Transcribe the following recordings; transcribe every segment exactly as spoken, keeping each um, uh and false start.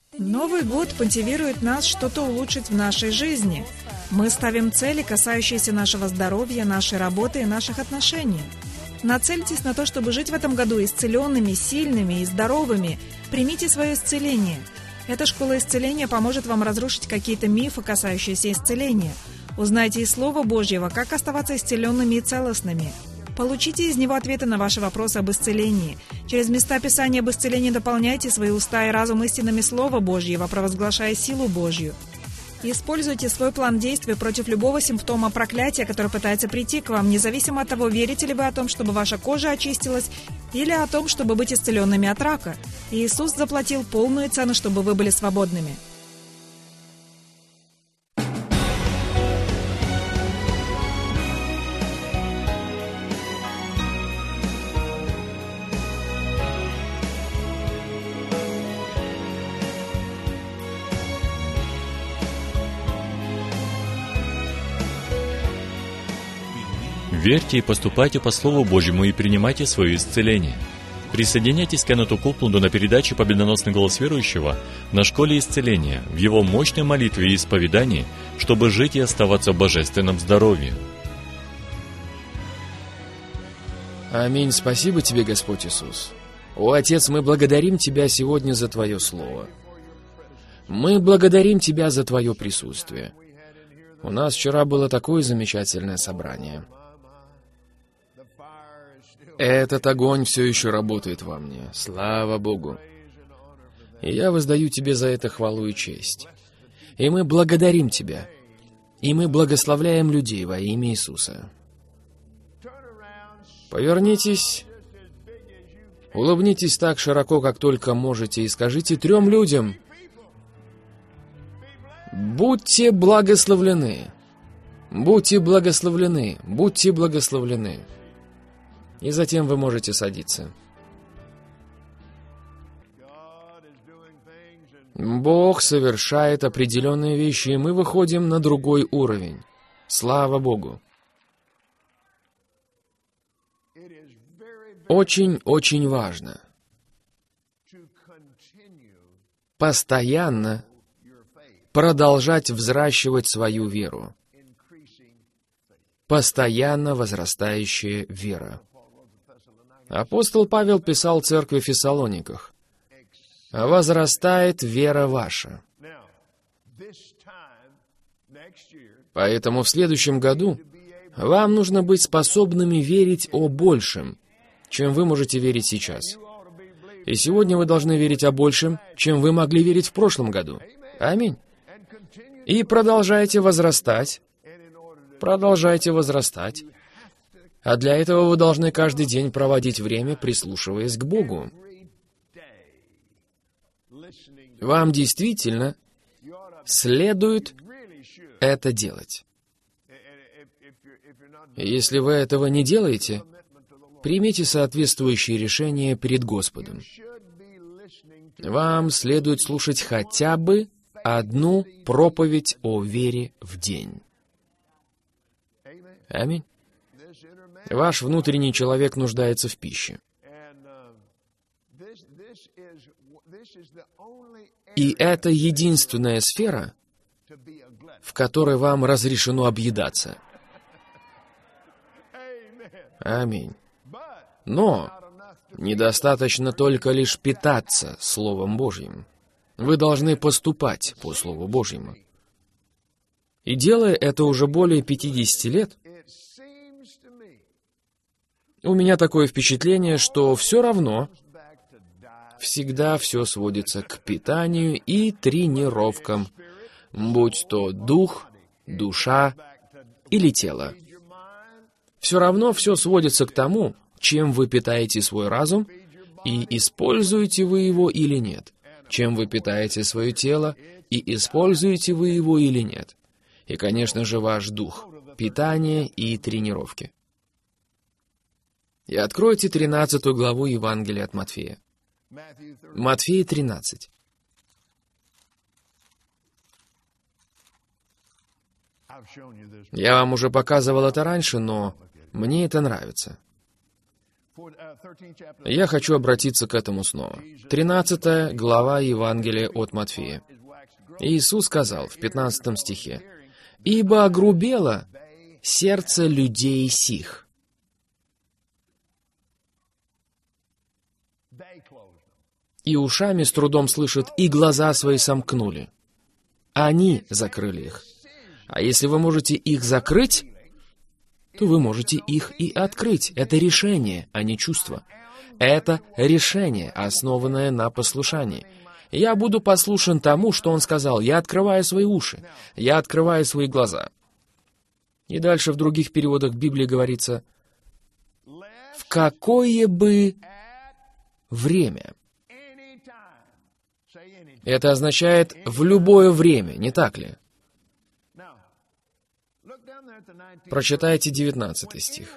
Новый год мотивирует нас что-то улучшить в нашей жизни. Мы ставим цели, касающиеся нашего здоровья, нашей работы и наших отношений. Нацельтесь на то, чтобы жить в этом году исцеленными, сильными и здоровыми. Примите свое исцеление. Эта школа исцеления поможет вам разрушить какие-то мифы, касающиеся исцеления. Узнайте из Слова Божьего, как оставаться исцеленными и целостными. Получите из него ответы на ваши вопросы об исцелении. Через места Писания об исцелении дополняйте свои уста и разум истинами Слова Божьего, провозглашая силу Божью. Используйте свой план действий против любого симптома проклятия, который пытается прийти к вам, независимо от того, верите ли вы о том, чтобы ваша кожа очистилась, или о том, чтобы быть исцеленными от рака. Иисус заплатил полную цену, чтобы вы были свободными. Верьте и поступайте по Слову Божьему и принимайте свое исцеление. Присоединяйтесь к Кеннету Копланду на передаче «Победоносный голос верующего» на школе исцеления, в его мощной молитве и исповедании, чтобы жить и оставаться в божественном здоровье. Аминь. Спасибо Тебе, Господь Иисус. О, Отец, мы благодарим Тебя сегодня за Твое Слово. Мы благодарим Тебя за Твое присутствие. У нас вчера было такое замечательное собрание. Этот огонь все еще работает во мне. Слава Богу. И я воздаю Тебе за это хвалу и честь. И мы благодарим Тебя. И мы благословляем людей во имя Иисуса. Повернитесь, улыбнитесь так широко, как только можете, и скажите трем людям: «Будьте благословлены! Будьте благословлены! Будьте благословлены!» И затем вы можете садиться. Бог совершает определенные вещи, и мы выходим на другой уровень. Слава Богу! Очень-очень важно постоянно продолжать взращивать свою веру. Постоянно возрастающая вера. Апостол Павел писал церкви в Фессалониках: «Возрастает вера ваша». Поэтому в следующем году вам нужно быть способными верить о большем, чем вы можете верить сейчас. И сегодня вы должны верить о большем, чем вы могли верить в прошлом году. Аминь. И продолжайте возрастать. Продолжайте возрастать. А для этого вы должны каждый день проводить время, прислушиваясь к Богу. Вам действительно следует это делать. Если вы этого не делаете, примите соответствующие решения перед Господом. Вам следует слушать хотя бы одну проповедь о вере в день. Аминь. Ваш внутренний человек нуждается в пище. И это единственная сфера, в которой вам разрешено объедаться. Аминь. Но недостаточно только лишь питаться Словом Божьим. Вы должны поступать по Слову Божьему. И делая это уже более пятидесяти лет, у меня такое впечатление, что все равно всегда все сводится к питанию и тренировкам, будь то дух, душа или тело. Все равно все сводится к тому, чем вы питаете свой разум, и используете вы его или нет, чем вы питаете свое тело, и используете вы его или нет. И, конечно же, ваш дух, питание и тренировки. И откройте тринадцатую главу Евангелия от Матфея. Матфея тринадцать. Я вам уже показывал это раньше, но мне это нравится. Я хочу обратиться к этому снова. тринадцатая глава Евангелия от Матфея. Иисус сказал в пятнадцатом стихе: «Ибо огрубело сердце людей сих». И ушами с трудом слышат, и глаза свои сомкнули. Они закрыли их. А если вы можете их закрыть, то вы можете их и открыть. Это решение, а не чувство. Это решение, основанное на послушании. Я буду послушен тому, что Он сказал. Я открываю свои уши. Я открываю свои глаза. И дальше в других переводах Библии говорится: в какое бы время. Это означает в любое время, не так ли? Прочитайте девятнадцатый стих.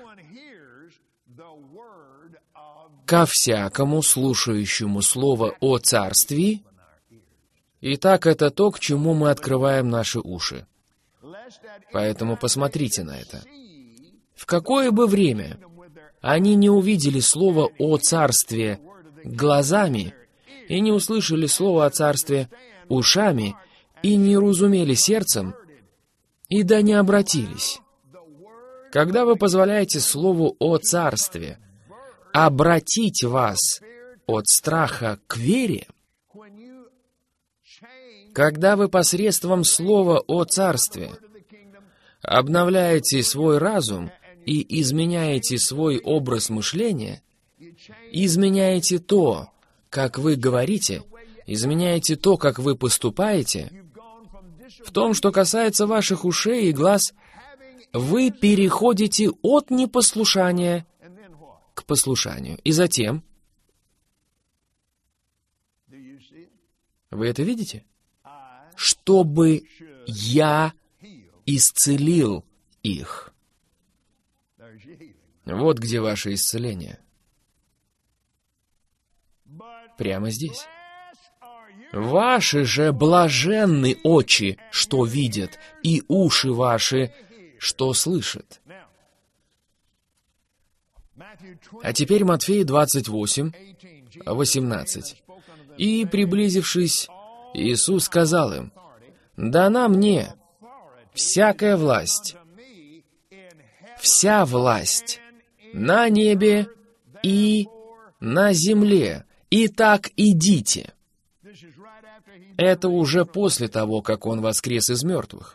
«Ко всякому слушающему слово о царстве». Итак, это то, к чему мы открываем наши уши. Поэтому посмотрите на это. В какое бы время они не увидели слово о царстве глазами, и не услышали слово о царстве ушами, и не разумели сердцем, и да не обратились. Когда вы позволяете слову о царстве обратить вас от страха к вере, когда вы посредством слова о царстве обновляете свой разум и изменяете свой образ мышления, изменяете то, как вы говорите, изменяете то, как вы поступаете, в том, что касается ваших ушей и глаз, вы переходите от непослушания к послушанию. И затем... Вы это видите? Чтобы я исцелил их. Вот где ваше исцеление. Прямо здесь. Ваши же блаженны очи, что видят, и уши ваши, что слышат. А теперь Матфея двадцать восемь, восемнадцать. «И, приблизившись, Иисус сказал им: дана мне всякая власть, вся власть на небе и на земле. Итак, идите». Это уже после того, как Он воскрес из мертвых.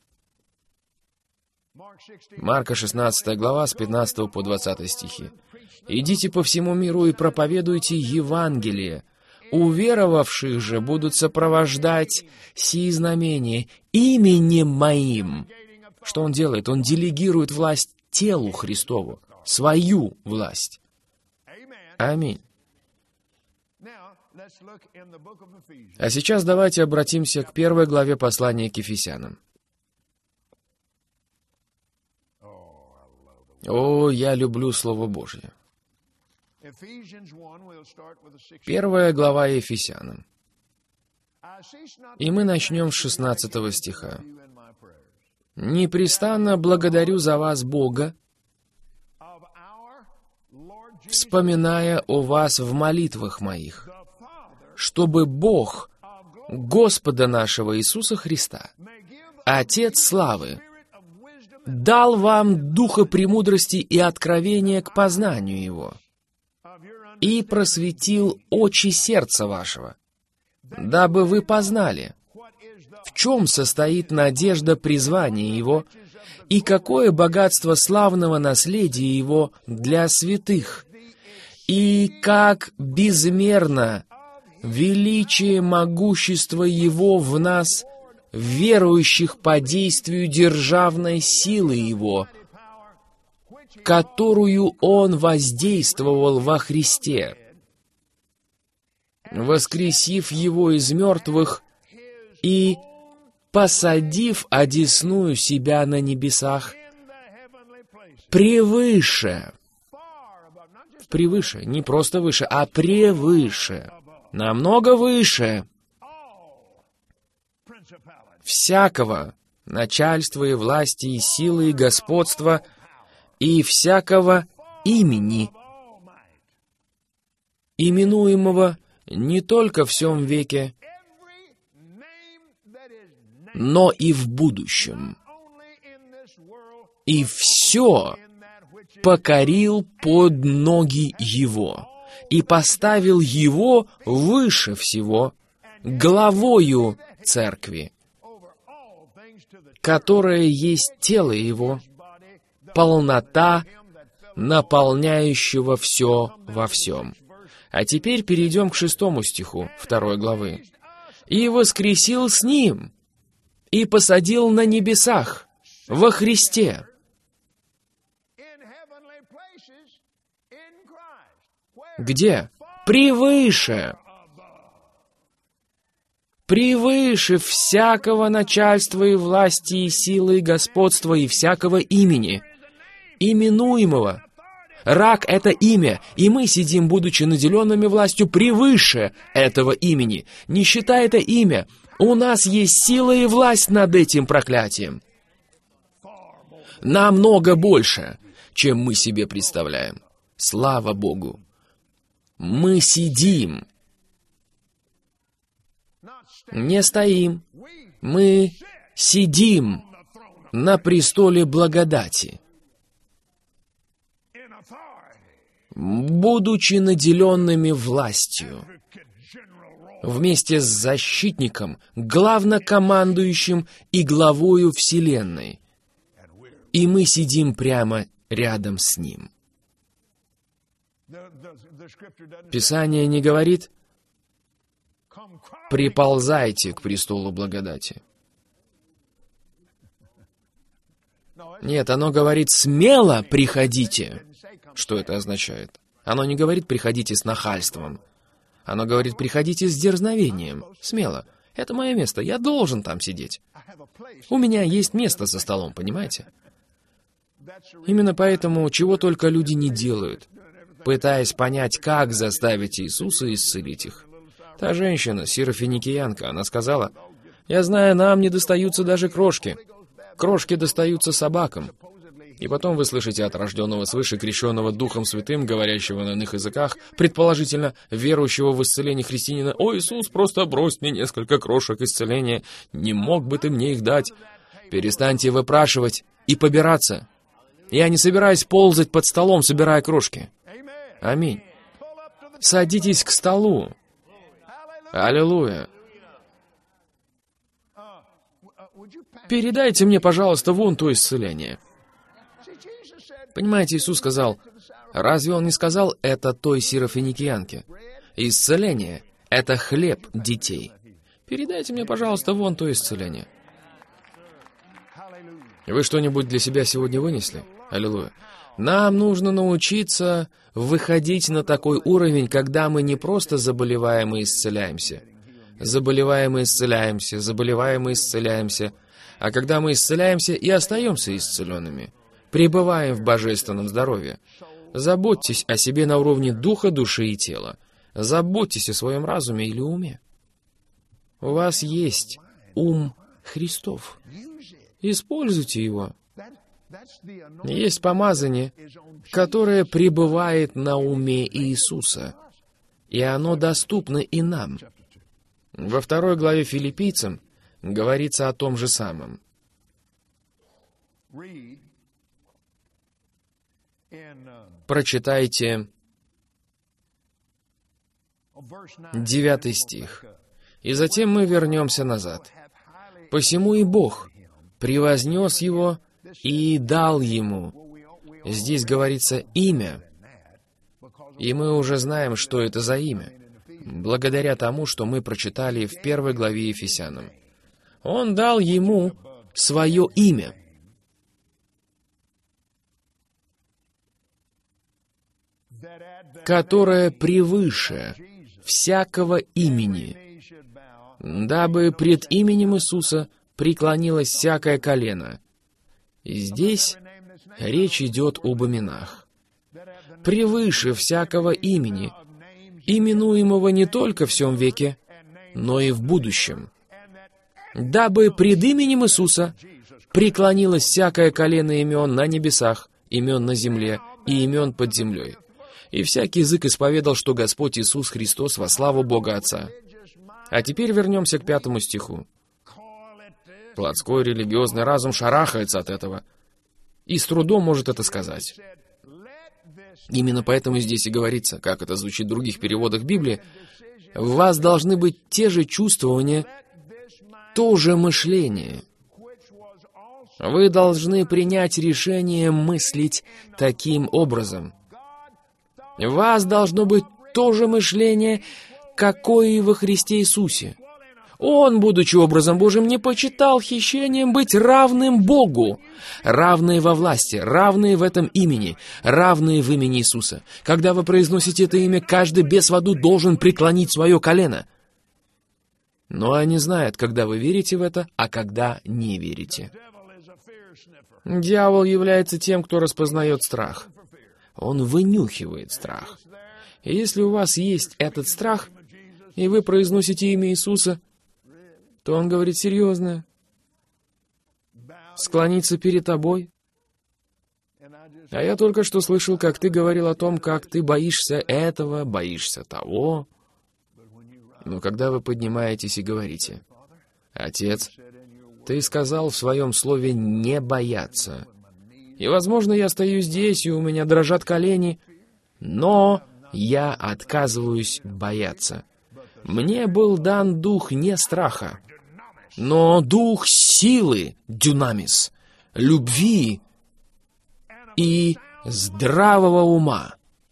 Марка шестнадцатая глава, с пятнадцатого по двадцатый стихи. «Идите по всему миру и проповедуйте Евангелие. Уверовавших же будут сопровождать сии знамения именем Моим». Что Он делает? Он делегирует власть телу Христову, свою власть. Аминь. А сейчас давайте обратимся к первой главе послания к Ефесянам. О, я люблю Слово Божье. Первая глава Ефесянам. И мы начнем с шестнадцатого стиха. «Непрестанно благодарю за вас Бога, вспоминая о вас в молитвах моих, чтобы Бог Господа нашего Иисуса Христа, Отец славы, дал вам духа премудрости и откровения к познанию Его, и просветил очи сердца вашего, дабы вы познали, в чем состоит надежда призвания Его, и какое богатство славного наследия Его для святых, и как безмерно величие могущества Его в нас, верующих по действию державной силы Его, которую Он воздействовал во Христе, воскресив Его из мертвых и посадив одесную себя на небесах превыше, превыше, не просто выше, а превыше, намного выше всякого начальства и власти, и силы, и господства, и всякого имени, именуемого не только в сем веке, но и в будущем. И все покорил под ноги Его, и поставил Его выше всего, главою Церкви, которая есть тело Его, полнота, наполняющего все во всем. А теперь перейдем к шестому стиху второй главы. «И воскресил с Ним, и посадил на небесах, во Христе». Где? Превыше. Превыше всякого начальства и власти, и силы, и господства, и всякого имени, именуемого. Рак — это имя, и мы сидим, будучи наделенными властью, превыше этого имени. Не считай это имя, у нас есть сила и власть над этим проклятием. Намного больше, чем мы себе представляем. Слава Богу! Мы сидим, не стоим, мы сидим на престоле благодати, будучи наделенными властью, вместе с защитником, главнокомандующим и главою Вселенной, и мы сидим прямо рядом с Ним. Писание не говорит «приползайте к престолу благодати». Нет, оно говорит «смело приходите». Что это означает? Оно не говорит «приходите с нахальством». Оно говорит «приходите с дерзновением». Смело. Это мое место, я должен там сидеть. У меня есть место за столом, понимаете? Именно поэтому чего только люди не делают, пытаясь понять, как заставить Иисуса исцелить их. Та женщина, сирофиникиянка, она сказала: «Я знаю, нам не достаются даже крошки. Крошки достаются собакам». И потом вы слышите от рожденного свыше, крещенного Духом Святым, говорящего на иных языках, предположительно верующего в исцеление христианина: «О, Иисус, просто брось мне несколько крошек исцеления. Не мог бы ты мне их дать?» Перестаньте выпрашивать и побираться. Я не собираюсь ползать под столом, собирая крошки. Аминь. Садитесь к столу. Аллилуйя. Передайте мне, пожалуйста, вон то исцеление. Понимаете, Иисус сказал, разве Он не сказал это той сирофиникиянке? Исцеление — это хлеб детей. Передайте мне, пожалуйста, вон то исцеление. Вы что-нибудь для себя сегодня вынесли? Аллилуйя. Нам нужно научиться выходить на такой уровень, когда мы не просто заболеваем и исцеляемся. Заболеваем и исцеляемся, заболеваем и исцеляемся. А когда мы исцеляемся и остаемся исцеленными, пребываем в божественном здоровье. Заботьтесь о себе на уровне духа, души и тела. Заботьтесь о своем разуме или уме. У вас есть ум Христов. Используйте его. Есть помазание, которое пребывает на уме Иисуса, и оно доступно и нам. Во второй главе Филиппийцам говорится о том же самом. Прочитайте девятый стих. «И затем мы вернемся назад. Посему и Бог превознес его и дал ему». Здесь говорится «имя». И мы уже знаем, что это за имя, благодаря тому, что мы прочитали в первой главе Ефесянам. Он дал ему свое имя. Которое превыше всякого имени, дабы пред именем Иисуса преклонилось всякое колено. И здесь речь идет об именах. Превыше всякого имени, именуемого не только в сем веке, но и в будущем. Дабы пред именем Иисуса преклонилось всякое колено имен на небесах, имен на земле и имен под землей. И всякий язык исповедал, что Господь Иисус Христос во славу Бога Отца. А теперь вернемся к пятому стиху. Плотской религиозный разум шарахается от этого и с трудом может это сказать. Именно поэтому здесь и говорится, как это звучит в других переводах Библии, в вас должны быть те же чувствования, то же мышление. Вы должны принять решение мыслить таким образом. В вас должно быть то же мышление, какое и во Христе Иисусе. Он, будучи образом Божьим, не почитал хищением быть равным Богу. Равные во власти, равные в этом имени, равные в имени Иисуса. Когда вы произносите это имя, каждый бес в аду должен преклонить свое колено. Но они знают, когда вы верите в это, а когда не верите. Дьявол является тем, кто распознает страх. Он вынюхивает страх. И если у вас есть этот страх, и вы произносите имя Иисуса, то он говорит: серьезно, склониться перед тобой? А я только что слышал, как ты говорил о том, как ты боишься этого, боишься того. Но когда вы поднимаетесь и говорите: Отец, ты сказал в своем слове не бояться. И, возможно, я стою здесь, и у меня дрожат колени, но я отказываюсь бояться. Мне был дан дух не страха, но дух силы, дюнамис, любви и здравого ума.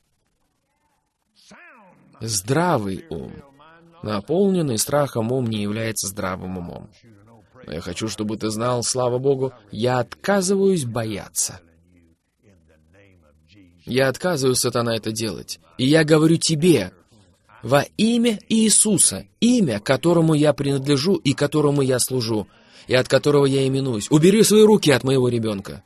Здравый ум. Наполненный страхом ум не является здравым умом. Но я хочу, чтобы ты знал, слава Богу, я отказываюсь бояться. Я отказываюсь, сатана, это делать. И я говорю тебе, во имя Иисуса, имя, которому я принадлежу и которому я служу, и от которого я именуюсь, убери свои руки от моего ребенка.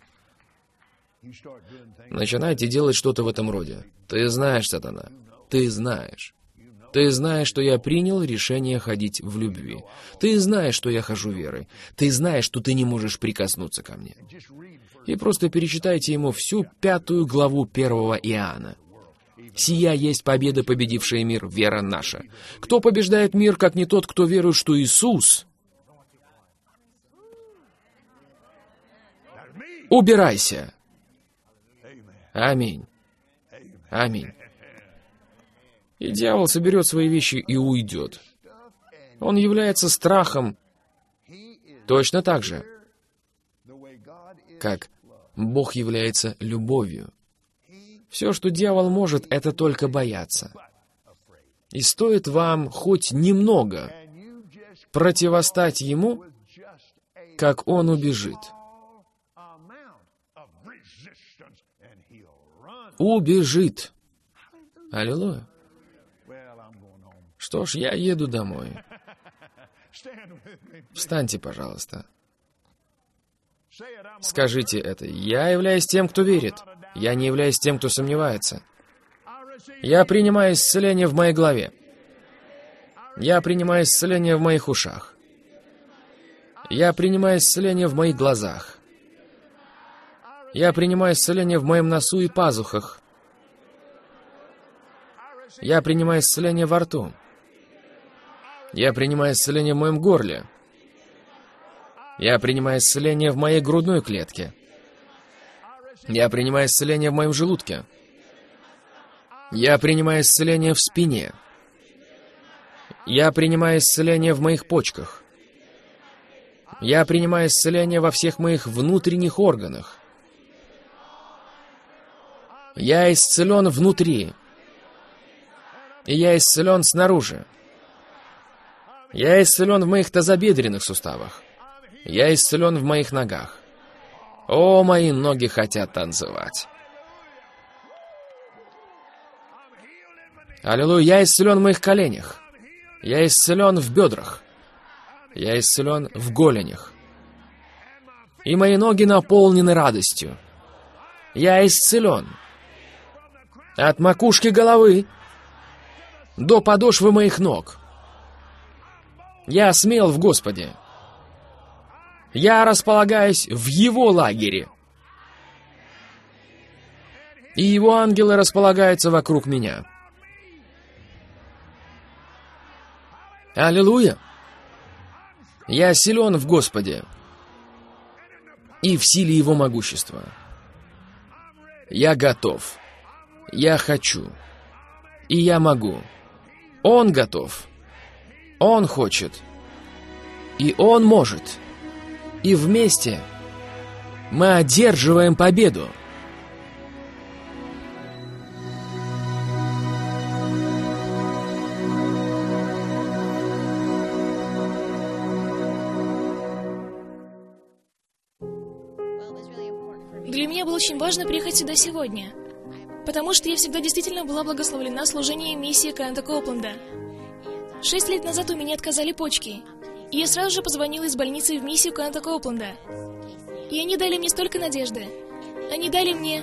Начинайте делать что-то в этом роде. Ты знаешь, сатана, ты знаешь. Ты знаешь, что я принял решение ходить в любви. Ты знаешь, что я хожу верой. Ты знаешь, что ты не можешь прикоснуться ко мне. И просто перечитайте ему всю пятую главу первого Иоанна. «Сия есть победа, победившая мир, вера наша. Кто побеждает мир, как не тот, кто верует, что Иисус? Убирайся!» Аминь. Аминь. И дьявол соберет свои вещи и уйдет. Он является страхом точно так же, как Бог является любовью. Все, что дьявол может, это только бояться. И стоит вам хоть немного противостать ему, как он убежит. Убежит. Аллилуйя. Что ж, я еду домой. Встаньте, пожалуйста. Скажите это. Я являюсь тем, кто верит. Я не являюсь тем, кто сомневается. Я принимаю исцеление в моей голове. Я принимаю исцеление в моих ушах. Я принимаю исцеление в моих глазах. Я принимаю исцеление в моем носу и пазухах. Я принимаю исцеление во рту. Я принимаю исцеление в моем горле. Я принимаю исцеление в моей грудной клетке. Я принимаю исцеление в моем желудке. Я принимаю исцеление в спине. Я принимаю исцеление в моих почках. Я принимаю исцеление во всех моих внутренних органах. Я исцелен внутри. И я исцелен снаружи. Я исцелен в моих тазобедренных суставах. Я исцелен в моих ногах. О, мои ноги хотят танцевать. Аллилуйя, я исцелен в моих коленях. Я исцелен в бедрах. Я исцелен в голенях. И мои ноги наполнены радостью. Я исцелен от макушки головы до подошвы моих ног. Я смел в Господе. Я располагаюсь в Его лагере. и Его ангелы располагаются вокруг меня. Аллилуйя! Я силен в Господе и в силе Его могущества. Я готов. Я хочу. И я могу. Он готов. Он хочет. И Он может. И вместе мы одерживаем победу. Для меня было очень важно приехать сюда сегодня, потому что я всегда действительно была благословлена служением миссии Кеннета Копленда. Шесть лет назад у меня отказали почки, и я сразу же позвонила из больницы в миссию Кеннета Копленда. И они дали мне столько надежды. Они дали мне...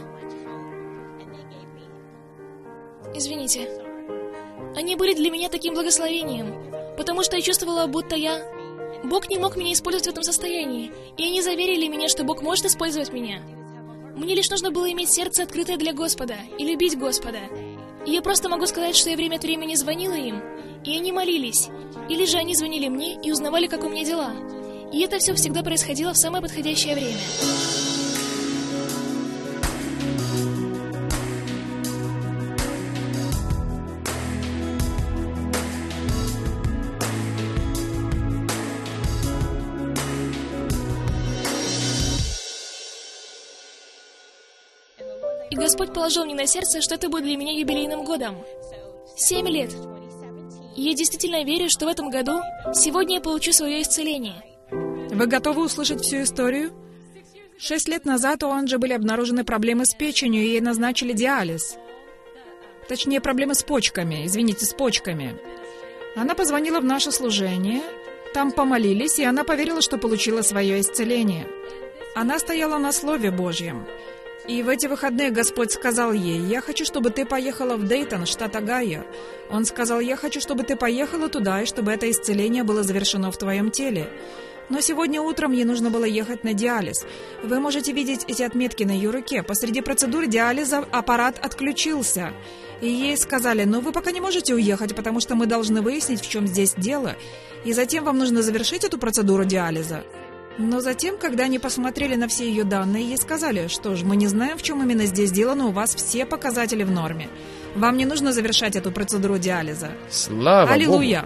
Извините. Они были для меня таким благословением, потому что я чувствовала, будто я... Бог не мог меня использовать в этом состоянии, и они заверили меня, что Бог может использовать меня. Мне лишь нужно было иметь сердце открытое для Господа и любить Господа. И я просто могу сказать, что я время от времени звонила им, и они молились. Или же они звонили мне и узнавали, как у меня дела. И это все всегда происходило в самое подходящее время. И Господь положил мне на сердце, что это будет для меня юбилейным годом. Семь лет. И я действительно верю, что в этом году, сегодня я получу свое исцеление. Вы готовы услышать всю историю? Шесть лет назад у Анджи были обнаружены проблемы с печенью, и ей назначили диализ. Точнее, проблемы с почками, извините, с почками. Она позвонила в наше служение, там помолились, и она поверила, что получила свое исцеление. Она стояла на Слове Божьем. И в эти выходные Господь сказал ей: «Я хочу, чтобы ты поехала в Дейтон, штат Огайо». Он сказал: «Я хочу, чтобы ты поехала туда, и чтобы это исцеление было завершено в твоем теле». Но сегодня утром ей нужно было ехать на диализ. Вы можете видеть эти отметки на ее руке. Посреди процедуры диализа аппарат отключился. И ей сказали: «Ну, вы пока не можете уехать, потому что мы должны выяснить, в чем здесь дело. И затем вам нужно завершить эту процедуру диализа». Но затем, когда они посмотрели на все ее данные, ей сказали: «Что ж, мы не знаем, в чем именно здесь дело, но у вас все показатели в норме. Вам не нужно завершать эту процедуру диализа». Слава Аллилуйя!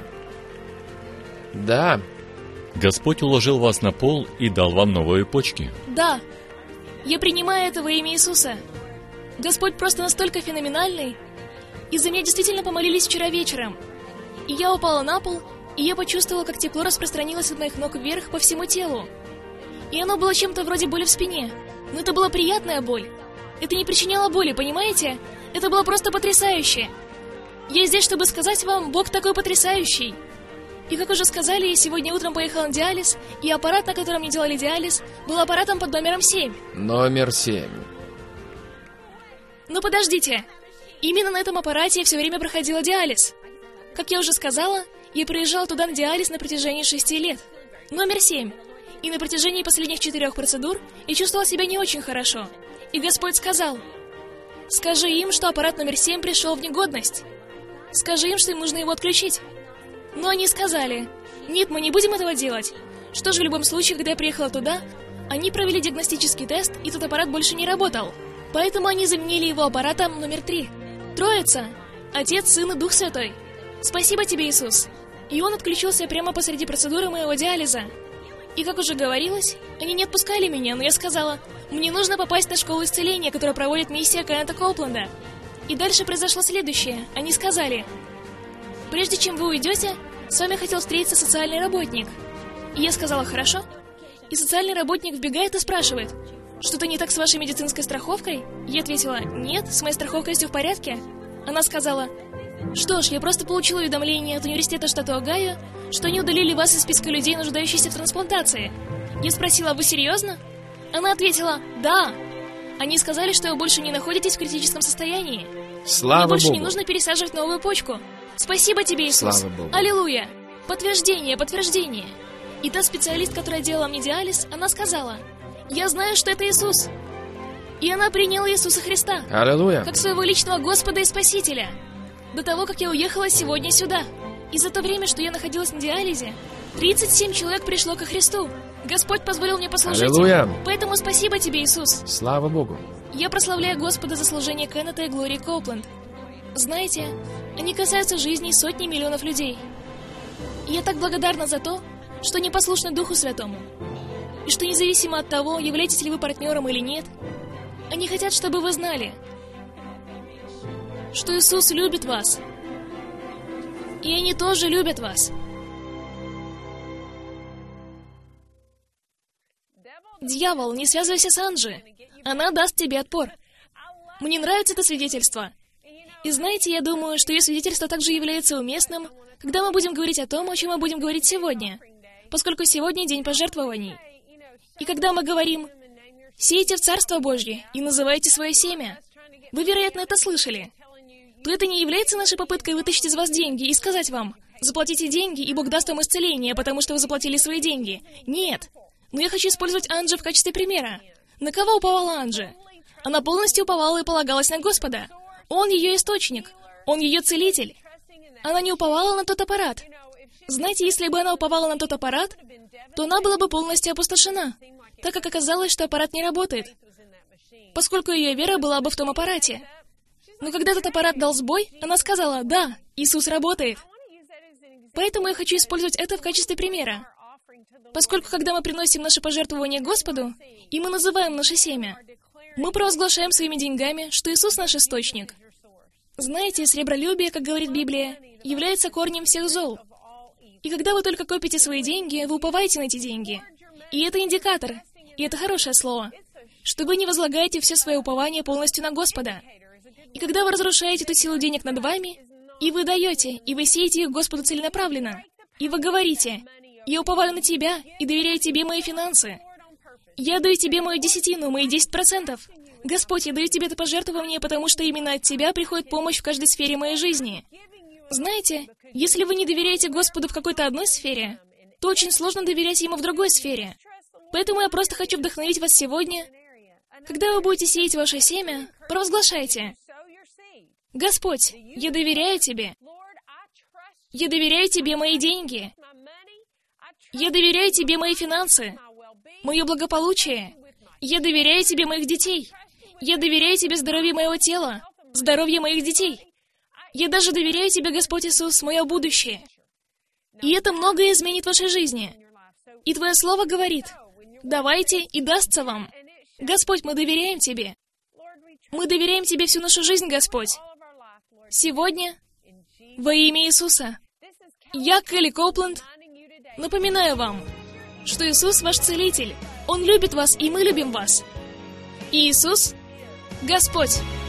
Богу! Да. Господь уложил вас на пол и дал вам новые почки. Да, я принимаю это во имя Иисуса. Господь просто настолько феноменальный. И за меня действительно помолились вчера вечером. И я упала на пол, и я почувствовала, как тепло распространилось от моих ног вверх по всему телу. И оно было чем-то вроде боли в спине. Но это была приятная боль. Это не причиняло боли, понимаете? Это было просто потрясающе. Я здесь, чтобы сказать вам, Бог такой потрясающий. И как уже сказали, я сегодня утром поехала на диализ, и аппарат, на котором мне делали диализ, был аппаратом под номером семь. Номер семь. Но подождите. Именно на этом аппарате я все время проходила диализ. Как я уже сказала, я приезжала туда на диализ на протяжении шести лет. Номер семь. И на протяжении последних четырех процедур я чувствовала себя не очень хорошо. И Господь сказал: «Скажи им, что аппарат номер семь пришел в негодность. Скажи им, что им нужно его отключить». Но они сказали: «Нет, мы не будем этого делать». Что же, в любом случае, когда я приехала туда, они провели диагностический тест, и тот аппарат больше не работал. Поэтому они заменили его аппаратом номер три. Троица. Отец, Сын и Дух Святой. Спасибо тебе, Иисус. И он отключился прямо посреди процедуры моего диализа. И, как уже говорилось, они не отпускали меня, но я сказала: «Мне нужно попасть на школу исцеления, которую проводит миссия Кеннета Копленда». И дальше произошло следующее. Они сказали: «Прежде чем вы уйдете, с вами хотел встретиться социальный работник». И я сказала: «Хорошо». И социальный работник вбегает и спрашивает: «Что-то не так с вашей медицинской страховкой?» Я ответила: «Нет, с моей страховкой все в порядке». Она сказала: «Что ж, я просто получила уведомление от университета штата Огайо, что они удалили вас из списка людей, нуждающихся в трансплантации». Я спросила: «Вы серьезно?» Она ответила: «Да». Они сказали, что вы больше не находитесь в критическом состоянии. Слава Мне больше Богу. не нужно пересаживать новую почку. Спасибо тебе, Иисус. Слава Богу. Аллилуйя. Подтверждение, подтверждение. И та специалист, которая делала мне диализ, она сказала: «Я знаю, что это Иисус». И она приняла Иисуса Христа Аллилуйя. как своего личного Господа и Спасителя. До того, как я уехала сегодня сюда. И за то время, что я находилась на диализе, тридцать семь человек пришло ко Христу. Господь позволил мне послужить Аллилуйя. им. Поэтому спасибо тебе, Иисус. Слава Богу. Я прославляю Господа за служение Кеннета и Глории Коупленд. Знаете, они касаются жизней сотни миллионов людей. И я так благодарна за то, что они послушны Духу Святому. И что независимо от того, являетесь ли вы партнером или нет, они хотят, чтобы вы знали, что Иисус любит вас. И они тоже любят вас. Дьявол, не связывайся с Анджи. Она даст тебе отпор. Мне нравится это свидетельство. И знаете, я думаю, что ее свидетельство также является уместным, когда мы будем говорить о том, о чем мы будем говорить сегодня, поскольку сегодня день пожертвований. И когда мы говорим «Сейте в Царство Божье и называйте свое семя», вы, вероятно, это слышали, то это не является нашей попыткой вытащить из вас деньги и сказать вам «Заплатите деньги, и Бог даст вам исцеление, потому что вы заплатили свои деньги». Нет. Но я хочу использовать Анджи в качестве примера. На кого уповала Анджи? Она полностью уповала и полагалась на Господа. Он ее источник. Он ее целитель. Она не уповала на тот аппарат. Знаете, если бы она уповала на тот аппарат, то она была бы полностью опустошена, так как оказалось, что аппарат не работает, поскольку ее вера была бы в том аппарате. Но когда этот аппарат дал сбой, она сказала: «Да, Иисус работает». Поэтому я хочу использовать это в качестве примера. Поскольку, когда мы приносим наше пожертвование Господу, и мы называем наше семя, мы провозглашаем своими деньгами, что Иисус наш источник. Знаете, сребролюбие, как говорит Библия, является корнем всех зол. И когда вы только копите свои деньги, вы уповаете на эти деньги. И это индикатор, и это хорошее слово, что вы не возлагаете все свое упование полностью на Господа. И когда вы разрушаете эту силу денег над вами, и вы даете, и вы сеете их Господу целенаправленно, и вы говорите: «Я уповаю на Тебя и доверяю Тебе мои финансы. Я даю Тебе мою десятину, мои десять процентов. Господь, я даю Тебе это пожертвование, потому что именно от Тебя приходит помощь в каждой сфере моей жизни». Знаете, если вы не доверяете Господу в какой-то одной сфере, то очень сложно доверять Ему в другой сфере. Поэтому я просто хочу вдохновить вас сегодня. Когда вы будете сеять ваше семя, провозглашайте: «Господь, я доверяю Тебе. Я доверяю Тебе мои деньги. Я доверяю Тебе мои финансы, мое благополучие. Я доверяю Тебе моих детей. Я доверяю Тебе здоровье моего тела, здоровье моих детей. Я даже доверяю Тебе, Господь Иисус, мое будущее». И это многое изменит в вашей жизни. И Твое Слово говорит: «Давайте, и дастся вам». Господь, мы доверяем Тебе. Мы доверяем Тебе всю нашу жизнь, Господь. Сегодня, во имя Иисуса, я, Келли Коупленд, напоминаю вам, что Иисус ваш Целитель. Он любит вас, и мы любим вас. И Иисус — Господь.